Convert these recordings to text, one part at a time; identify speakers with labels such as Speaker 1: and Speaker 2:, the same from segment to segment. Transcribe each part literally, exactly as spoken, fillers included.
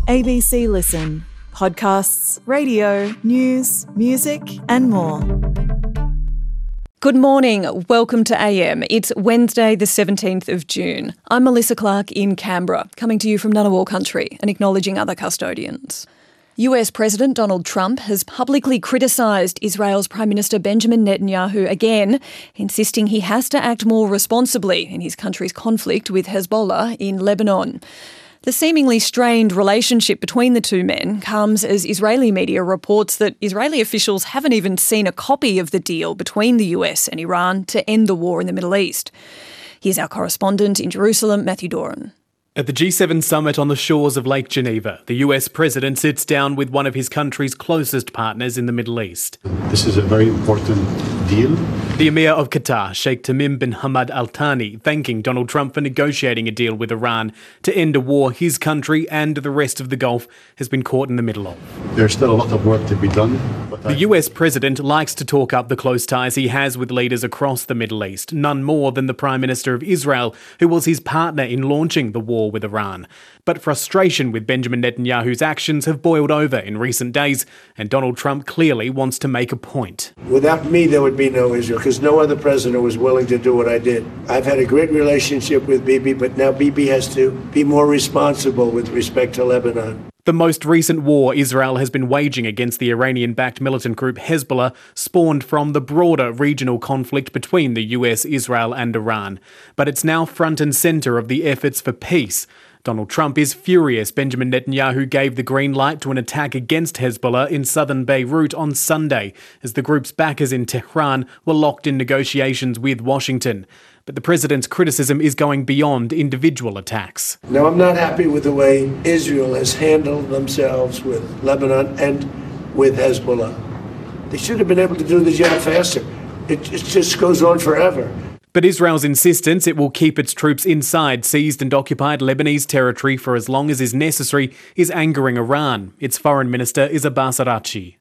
Speaker 1: A B C Listen. Podcasts, radio, news, music and more.
Speaker 2: Good morning. Welcome to A M. It's Wednesday the seventeenth of June. I'm Melissa Clark in Canberra, coming to you from Ngunnawal country and acknowledging other custodians. U S President Donald Trump has publicly criticised Israel's Prime Minister Benjamin Netanyahu again, insisting he has to act more responsibly in his country's conflict with Hezbollah in Lebanon. The seemingly strained relationship between the two men comes as Israeli media reports that Israeli officials haven't even seen a copy of the deal between the U S and Iran to end the war in the Middle East. Here's our correspondent in Jerusalem, Matthew Doran.
Speaker 3: At the G seven summit on the shores of Lake Geneva, the U S president sits down with one of his country's closest partners in the Middle East.
Speaker 4: This is a very important deal.
Speaker 3: The Emir of Qatar, Sheikh Tamim bin Hamad Al Thani, thanking Donald Trump for negotiating a deal with Iran to end a war his country and the rest of the Gulf has been caught in the middle of.
Speaker 4: There's still a lot of work to be done. But
Speaker 3: the
Speaker 4: I...
Speaker 3: U S president likes to talk up the close ties he has with leaders across the Middle East, none more than the Prime Minister of Israel, who was his partner in launching the war with Iran. But frustration with Benjamin Netanyahu's actions have boiled over in recent days, and Donald Trump clearly wants to make a point.
Speaker 5: Without me, there would be no Israel, because no other president was willing to do what I did. I've had a great relationship with Bibi, but now Bibi has to be more responsible with respect to Lebanon.
Speaker 3: The most recent war Israel has been waging against the Iranian-backed militant group Hezbollah spawned from the broader regional conflict between the U S, Israel and Iran. But it's now front and centre of the efforts for peace. Donald Trump is furious Benjamin Netanyahu gave the green light to an attack against Hezbollah in southern Beirut on Sunday, as the group's backers in Tehran were locked in negotiations with Washington. But the president's criticism is going beyond individual attacks.
Speaker 5: Now, I'm not happy with the way Israel has handled themselves with Lebanon and with Hezbollah. They should have been able to do the job faster. It, it just goes on forever.
Speaker 3: But Israel's insistence it will keep its troops inside seized and occupied Lebanese territory for as long as is necessary is angering Iran. Its foreign minister is Abbas Araghchi.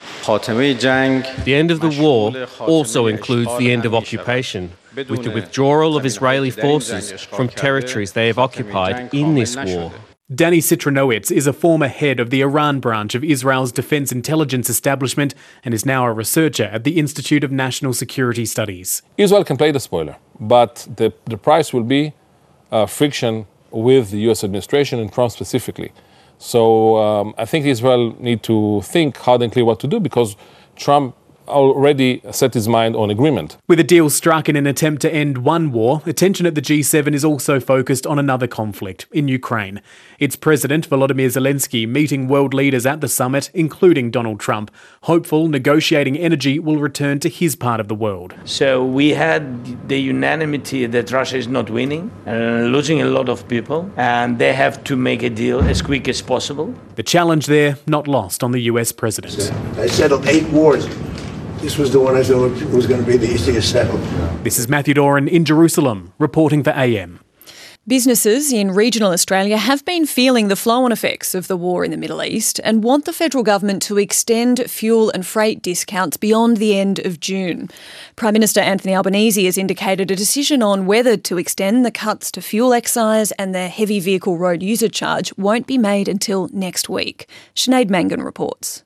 Speaker 6: The end of the war also includes the end of occupation, with the withdrawal of Israeli forces from territories they have occupied in this war.
Speaker 3: Danny Citronowitz is a former head of the Iran branch of Israel's Defense Intelligence Establishment and is now a researcher at the Institute of National Security Studies.
Speaker 7: Israel can play the spoiler, but the, the price will be uh, friction with the U S administration and Trump specifically. So um, I think Israel need to think hard and clear what to do, because Trump already set his mind on agreement.
Speaker 3: With a deal struck in an attempt to end one war, attention at the G seven is also focused on another conflict, in Ukraine. Its president, Volodymyr Zelensky, meeting world leaders at the summit, including Donald Trump, hopeful negotiating energy will return to his part of the world.
Speaker 8: So we had the unanimity that Russia is not winning and losing a lot of people, and they have to make a deal as quick as possible.
Speaker 3: The challenge there, not lost on the U S president.
Speaker 5: I settled eight wars. This was the one I thought was going to be the easiest settled.
Speaker 3: This is Matthew Doran in Jerusalem, reporting for A M.
Speaker 2: Businesses in regional Australia have been feeling the flow-on effects of the war in the Middle East and want the federal government to extend fuel and freight discounts beyond the end of June. Prime Minister Anthony Albanese has indicated a decision on whether to extend the cuts to fuel excise and the heavy vehicle road user charge won't be made until next week. Sinead Mangan reports.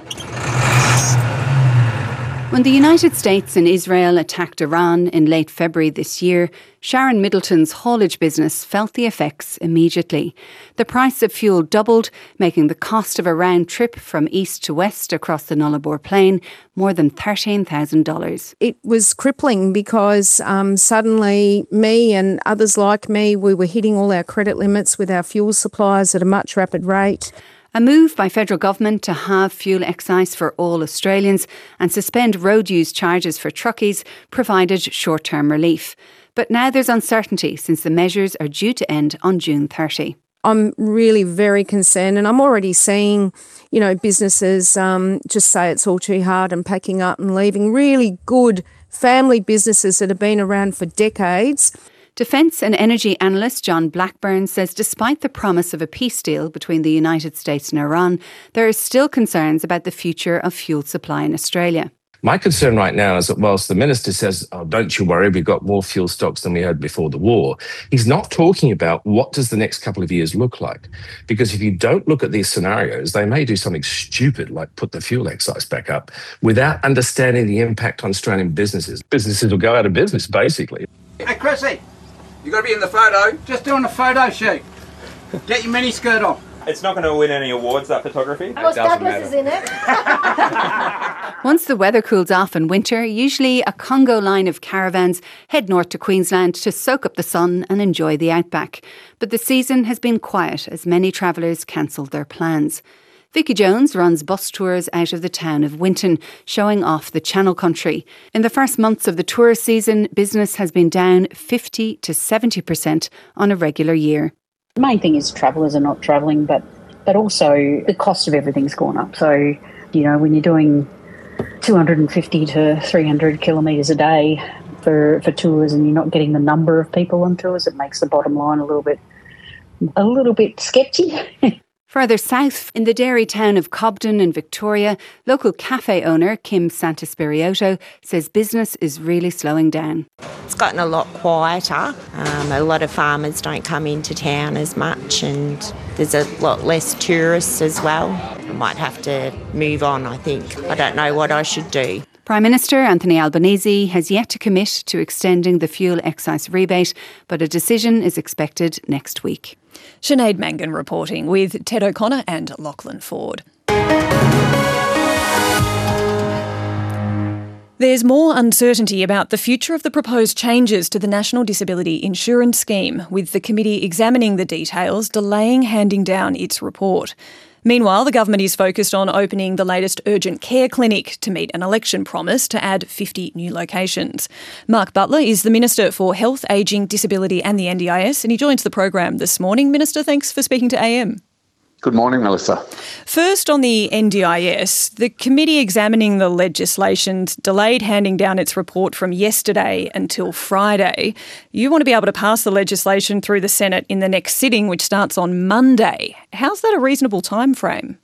Speaker 9: When the United States and Israel attacked Iran in late February this year, Sharon Middleton's haulage business felt the effects immediately. The price of fuel doubled, making the cost of a round trip from east to west across the Nullarbor Plain more than thirteen thousand dollars.
Speaker 10: It was crippling because um, suddenly me and others like me, we were hitting all our credit limits with our fuel suppliers at a much rapid rate.
Speaker 9: A move by federal government to halve fuel excise for all Australians and suspend road use charges for truckies provided short-term relief. But now there's uncertainty since the measures are due to end on June thirtieth.
Speaker 10: I'm really very concerned, and I'm already seeing, you know, businesses um, just say it's all too hard and packing up and leaving. Really good family businesses that have been around for decades.
Speaker 9: Defence and energy analyst John Blackburn says despite the promise of a peace deal between the United States and Iran, there are still concerns about the future of fuel supply in Australia.
Speaker 11: My concern right now is that whilst the minister says, oh, don't you worry, we've got more fuel stocks than we had before the war, he's not talking about what does the next couple of years look like. Because if you don't look at these scenarios, they may do something stupid like put the fuel excise back up without understanding the impact on Australian businesses. Businesses will go out of business, basically.
Speaker 12: Hey, Chrissy, you got to be in the photo. Just doing a photo shoot. Get your mini skirt on.
Speaker 13: It's not going to win any awards, that photography.
Speaker 14: Well, Douglas is in it.
Speaker 9: Once the weather cools off in winter, usually a Congo line of caravans head north to Queensland to soak up the sun and enjoy the outback. But the season has been quiet as many travellers cancelled their plans. Vicky Jones runs bus tours out of the town of Winton, showing off the Channel Country. In the first months of the tourist season, business has been down fifty to seventy percent on a regular year.
Speaker 15: The main thing is travellers are not travelling, but but also the cost of everything's gone up. So, you know, when you're doing two hundred fifty to three hundred kilometres a day for, for tours and you're not getting the number of people on tours, it makes the bottom line a little bit a little bit sketchy.
Speaker 9: Further south, in the dairy town of Cobden in Victoria, local cafe owner Kim Santaspirioto says business is really slowing down.
Speaker 16: It's gotten a lot quieter. Um, a lot of farmers don't come into town as much and there's a lot less tourists as well. I might have to move on, I think. I don't know what I should do.
Speaker 9: Prime Minister Anthony Albanese has yet to commit to extending the fuel excise rebate, but a decision is expected next week.
Speaker 2: Sinead Mangan reporting with Ted O'Connor and Lachlan Ford. There's more uncertainty about the future of the proposed changes to the National Disability Insurance Scheme, with the committee examining the details, delaying handing down its report. Meanwhile, the government is focused on opening the latest urgent care clinic to meet an election promise to add fifty new locations. Mark Butler is the Minister for Health, Ageing, Disability and the N D I S, and he joins the program this morning. Minister, thanks for speaking to A M.
Speaker 17: Good morning, Melissa.
Speaker 2: First, on the N D I S, the committee examining the legislation delayed handing down its report from yesterday until Friday. You want to be able to pass the legislation through the Senate in the next sitting, which starts on Monday. How's that a reasonable time frame?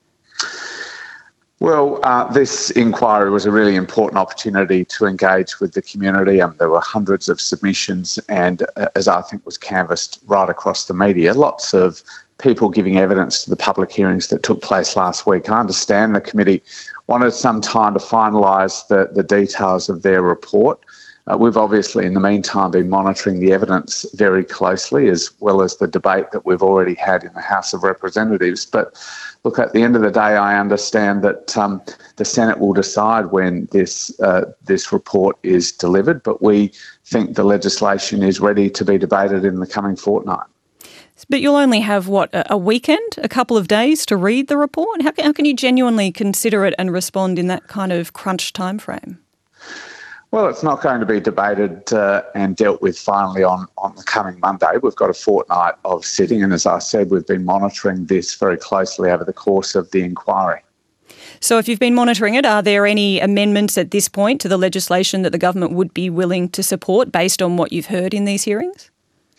Speaker 17: Well, uh, this inquiry was a really important opportunity to engage with the community. Um, there were hundreds of submissions and, uh, as I think was canvassed right across the media, lots of people giving evidence to the public hearings that took place last week. I understand the committee wanted some time to finalise the, the details of their report. Uh, we've obviously, in the meantime, been monitoring the evidence very closely, as well as the debate that we've already had in the House of Representatives. But look, at the end of the day, I understand that um, the Senate will decide when this uh, this report is delivered, but we think the legislation is ready to be debated in the coming fortnight.
Speaker 2: But you'll only have, what, a weekend, a couple of days to read the report? How can, how can you genuinely consider it and respond in that kind of crunch time frame?
Speaker 17: Well, it's not going to be debated uh, and dealt with finally on, on the coming Monday. We've got a fortnight of sitting, and as I said, we've been monitoring this very closely over the course of the inquiry.
Speaker 2: So if you've been monitoring it, are there any amendments at this point to the legislation that the government would be willing to support based on what you've heard in these hearings?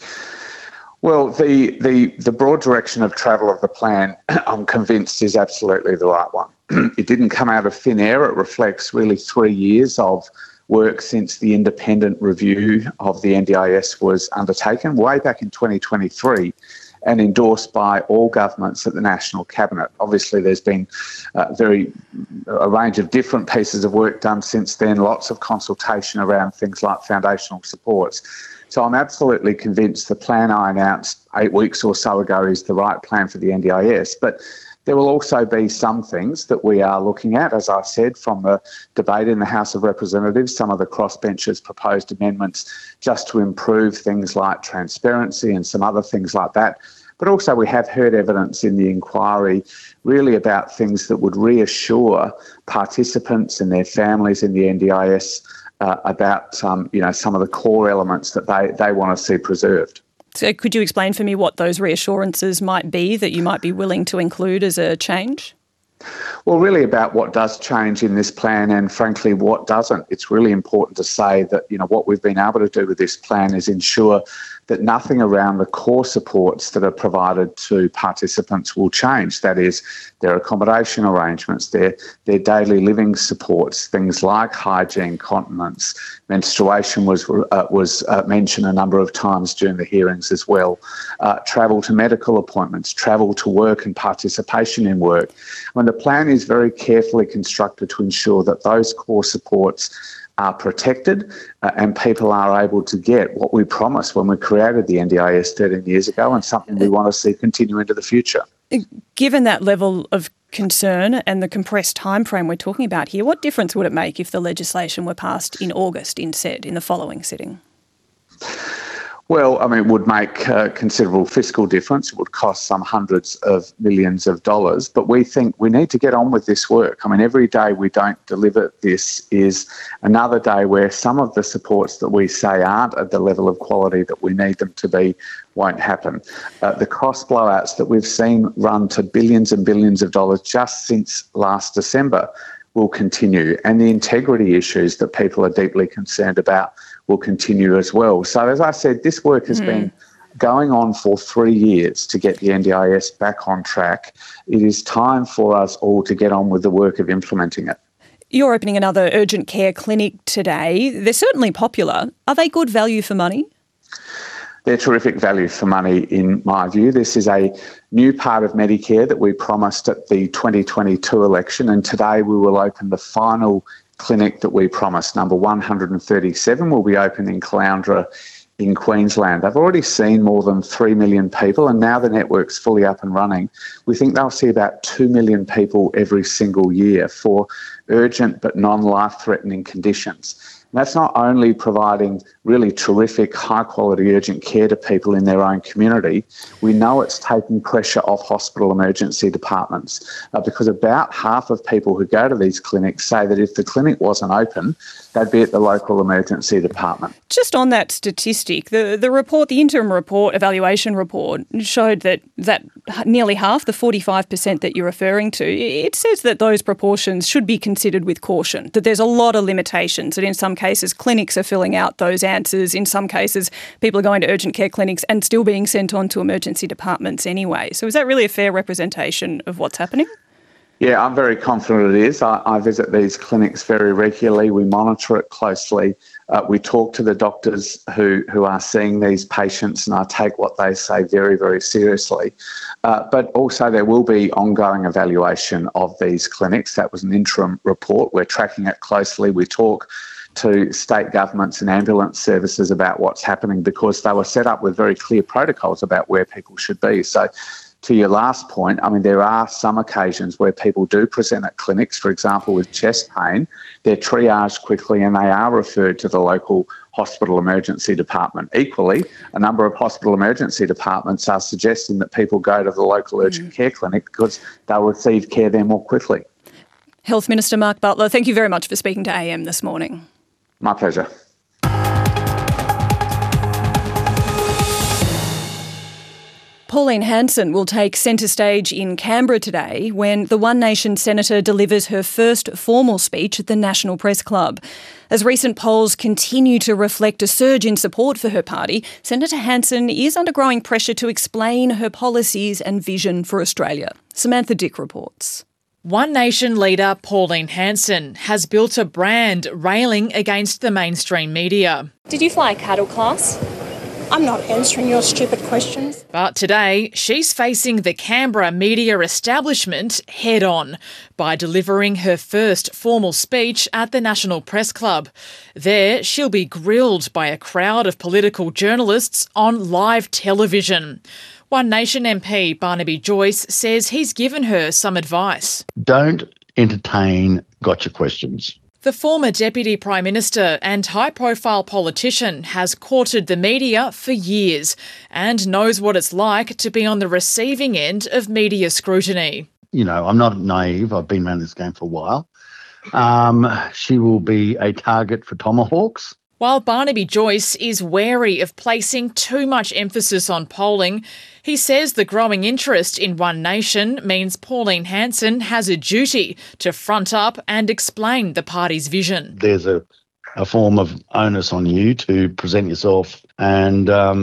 Speaker 17: Well, the, the, the broad direction of travel of the plan, I'm convinced, is absolutely the right one. It didn't come out of thin air. It reflects really three years of work since the independent review of the N D I S was undertaken way back in twenty twenty-three and endorsed by all governments at the National Cabinet. Obviously, there's been uh, very a range of different pieces of work done since then, lots of consultation around things like foundational supports. So I'm absolutely convinced the plan I announced eight weeks or so ago is the right plan for the N D I S. But there will also be some things that we are looking at, as I said, from the debate in the House of Representatives, some of the crossbenchers proposed amendments just to improve things like transparency and some other things like that. But also we have heard evidence in the inquiry really about things that would reassure participants and their families in the N D I S uh, about um, you know, some of the core elements that they, they want to see preserved.
Speaker 2: So could you explain for me what those reassurances might be that you might be willing to include as a change?
Speaker 17: Well, really about what does change in this plan and, frankly, what doesn't. It's really important to say that, you know, what we've been able to do with this plan is ensure that nothing around the core supports that are provided to participants will change. That is, their accommodation arrangements, their, their daily living supports, things like hygiene, continence, menstruation was, uh, was uh, mentioned a number of times during the hearings as well, uh, travel to medical appointments, travel to work and participation in work. I mean, the plan is very carefully constructed to ensure that those core supports are protected uh, and people are able to get what we promised when we created the N D I S thirteen years ago, and something we want to see continue into the future.
Speaker 2: Given that level of concern and the compressed timeframe we're talking about here, what difference would it make if the legislation were passed in August instead, in the following sitting?
Speaker 17: Well, I mean, it would make a considerable fiscal difference. It would cost some hundreds of millions of dollars. But we think we need to get on with this work. I mean, every day we don't deliver this is another day where some of the supports that we say aren't at the level of quality that we need them to be won't happen. Uh, the cost blowouts that we've seen run to billions and billions of dollars just since last December will continue. And the integrity issues that people are deeply concerned about will continue as well. So as I said, this work has mm. been going on for three years to get the N D I S back on track. It is time for us all to get on with the work of implementing it.
Speaker 2: You're opening another urgent care clinic today. They're certainly popular. Are they good value for money?
Speaker 17: They're terrific value for money, in my view. This is a new part of Medicare that we promised at the twenty twenty-two election, and today we will open the final clinic that we promised. Number one hundred thirty-seven will be open in Caloundra in Queensland. They've already seen more than three million people, and now the network's fully up and running. We think they'll see about two million people every single year for urgent but non-life-threatening conditions. And that's not only providing really terrific, high-quality urgent care to people in their own community. We know it's taking pressure off hospital emergency departments uh, because about half of people who go to these clinics say that if the clinic wasn't open, they'd be at the local emergency department.
Speaker 2: Just on that statistic, the, the report, the interim report, evaluation report, showed that, that nearly half, the forty-five percent that you're referring to, it says that those proportions should be considered with caution, that there's a lot of limitations, that in some cases clinics are filling out those answers. In some cases, people are going to urgent care clinics and still being sent on to emergency departments anyway. So is that really a fair representation of what's happening?
Speaker 17: Yeah, I'm very confident it is. I, I visit these clinics very regularly. We monitor it closely. Uh, we talk to the doctors who, who are seeing these patients, and I take what they say very, very seriously. Uh, but also there will be ongoing evaluation of these clinics. That was an interim report. We're tracking it closely. We talk to state governments and ambulance services about what's happening because they were set up with very clear protocols about where people should be. So to your last point, I mean, there are some occasions where people do present at clinics, for example, with chest pain. They're triaged quickly and they are referred to the local hospital emergency department. Equally, a number of hospital emergency departments are suggesting that people go to the local urgent mm. care clinic because they'll receive care there more quickly.
Speaker 2: Health Minister Mark Butler, thank you very much for speaking to A M this morning.
Speaker 17: My pleasure.
Speaker 2: Pauline Hanson will take centre stage in Canberra today when the One Nation senator delivers her first formal speech at the National Press Club. As recent polls continue to reflect a surge in support for her party, Senator Hanson is under growing pressure to explain her policies and vision for Australia. Samantha Dick reports.
Speaker 14: One Nation leader Pauline Hanson has built a brand railing against the mainstream media.
Speaker 18: Did you fly a cattle class? I'm not answering your stupid questions.
Speaker 14: But today, she's facing the Canberra media establishment head-on by delivering her first formal speech at the National Press Club. There, she'll be grilled by a crowd of political journalists on live television. One Nation M P Barnaby Joyce says he's given her some advice.
Speaker 19: Don't entertain gotcha questions.
Speaker 14: The former Deputy Prime Minister and high-profile politician has courted the media for years and knows what it's like to be on the receiving end of media scrutiny.
Speaker 19: You know, I'm not naive. I've been around this game for a while. Um, she will be a target for tomahawks.
Speaker 14: While Barnaby Joyce is wary of placing too much emphasis on polling, he says the growing interest in One Nation means Pauline Hanson has a duty to front up and explain the party's vision.
Speaker 19: There's a, a form of onus on you to present yourself and um,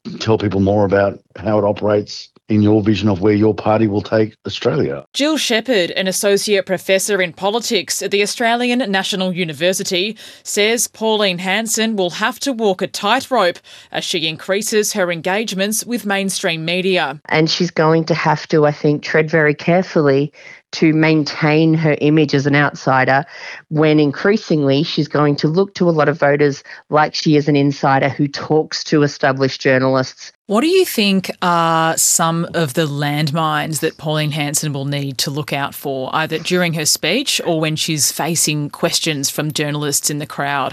Speaker 19: tell people more about how it operates in your vision of where your party will take Australia.
Speaker 14: Jill Shepherd, an associate professor in politics at the Australian National University, says Pauline Hanson will have to walk a tightrope as she increases her engagements with mainstream media.
Speaker 20: And she's going to have to, I think, tread very carefully to maintain her image as an outsider when increasingly she's going to look to a lot of voters like she is an insider who talks to established journalists.
Speaker 14: What do you think are some of the landmines that Pauline Hanson will need to look out for, either during her speech or when she's facing questions from journalists in the crowd?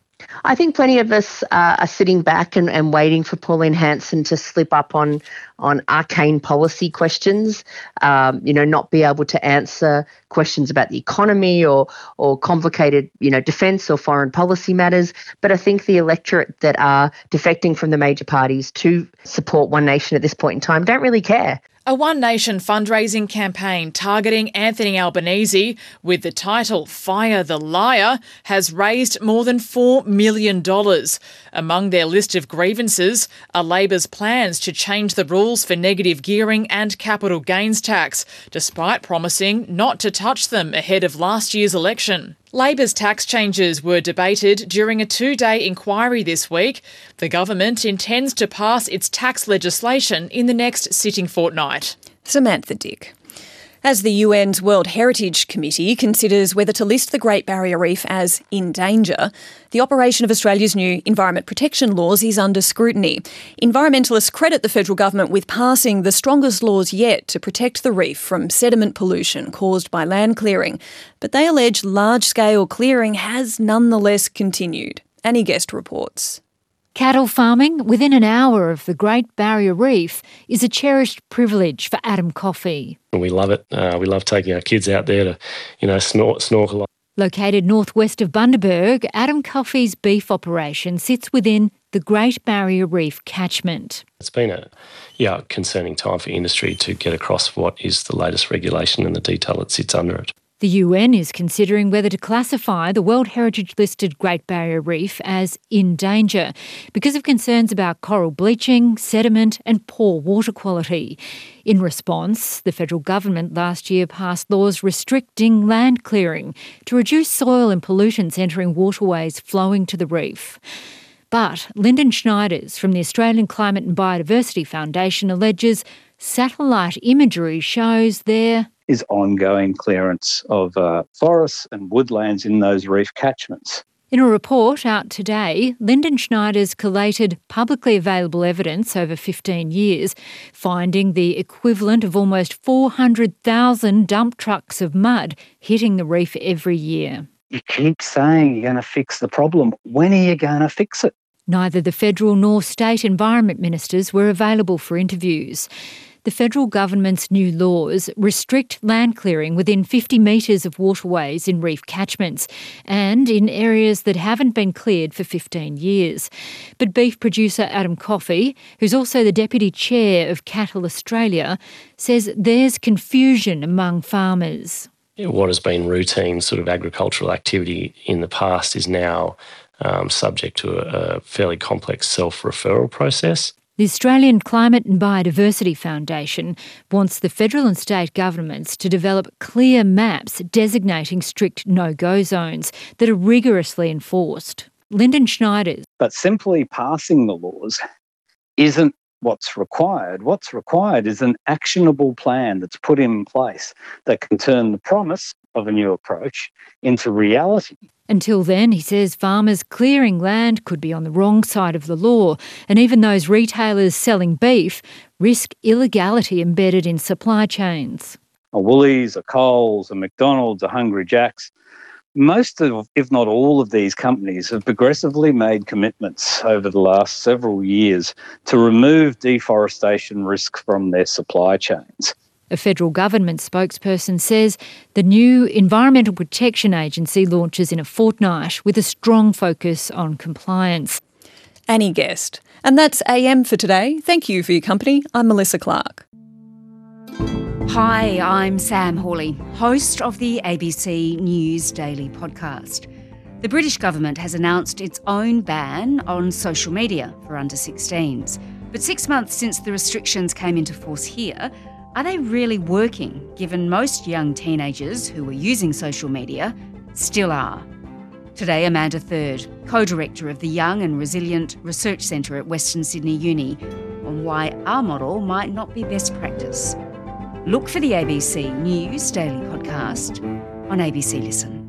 Speaker 20: I think plenty of us uh, are sitting back and, and waiting for Pauline Hanson to slip up on on arcane policy questions, um, you know, not be able to answer questions about the economy or or complicated, you know, defence or foreign policy matters. But I think the electorate that are defecting from the major parties to support One Nation at this point in time don't really care.
Speaker 14: A One Nation fundraising campaign targeting Anthony Albanese with the title Fire the Liar has raised more than four million dollars. Among their list of grievances are Labor's plans to change the rules for negative gearing and capital gains tax, despite promising not to touch them ahead of last year's election. Labor's tax changes were debated during a two-day inquiry this week. The government intends to pass its tax legislation in the next sitting fortnight.
Speaker 2: Samantha Dick. As the U N's World Heritage Committee considers whether to list the Great Barrier Reef as in danger, the operation of Australia's new environment protection laws is under scrutiny. Environmentalists credit the federal government with passing the strongest laws yet to protect the reef from sediment pollution caused by land clearing, but they allege large-scale clearing has nonetheless continued. Annie Guest reports.
Speaker 21: Cattle farming within an hour of the Great Barrier Reef is a cherished privilege for Adam Coffey.
Speaker 22: We love it. Uh, we love taking our kids out there to, you know, snor- snorkel.
Speaker 21: Located northwest of Bundaberg, Adam Coffey's beef operation sits within the Great Barrier Reef catchment.
Speaker 22: It's been a yeah concerning time for industry to get across what is the latest regulation and the detail that sits under it.
Speaker 21: The U N is considering whether to classify the World Heritage-listed Great Barrier Reef as in danger because of concerns about coral bleaching, sediment and poor water quality. In response, the federal government last year passed laws restricting land clearing to reduce soil and pollutants entering waterways flowing to the reef. But Lyndon Schneiders from the Australian Climate and Biodiversity Foundation alleges satellite imagery shows there
Speaker 23: is ongoing clearance of uh, forests and woodlands in those reef catchments.
Speaker 21: In a report out today, Lyndon Schneiders collated publicly available evidence over fifteen years, finding the equivalent of almost four hundred thousand dump trucks of mud hitting the reef every year.
Speaker 23: You keep saying you're going to fix the problem. When are you going to fix it?
Speaker 21: Neither the federal nor state environment ministers were available for interviews. The federal government's new laws restrict land clearing within fifty metres of waterways in reef catchments and in areas that haven't been cleared for fifteen years. But beef producer Adam Coffey, who's also the deputy chair of Cattle Australia, says there's confusion among farmers.
Speaker 22: What has been routine sort of agricultural activity in the past is now um, subject to a, a fairly complex self-referral process.
Speaker 21: The Australian Climate and Biodiversity Foundation wants the federal and state governments to develop clear maps designating strict no-go zones that are rigorously enforced. Lyndon Schneiders.
Speaker 23: But simply passing the laws isn't what's required. What's required is an actionable plan that's put in place that can turn the promise of a new approach into reality.
Speaker 21: Until then, he says farmers clearing land could be on the wrong side of the law, and even those retailers selling beef risk illegality embedded in supply chains.
Speaker 23: A Woolies, a Coles, a McDonald's, a Hungry Jack's, most of, if not all of these companies have progressively made commitments over the last several years to remove deforestation risk from their supply chains.
Speaker 21: A federal government spokesperson says the new Environmental Protection Agency launches in a fortnight with a strong focus on compliance.
Speaker 2: Annie Guest. And that's A M for today. Thank you for your company. I'm Melissa Clark.
Speaker 24: Hi, I'm Sam Hawley, host of the A B C News Daily podcast. The British government has announced its own ban on social media for under sixteens. But six months since the restrictions came into force here, are they really working, given most young teenagers who were using social media still are? Today, Amanda Third, co-director of the Young and Resilient Research Centre at Western Sydney Uni, on why our model might not be best practice. Look for the A B C News Daily podcast on A B C Listen.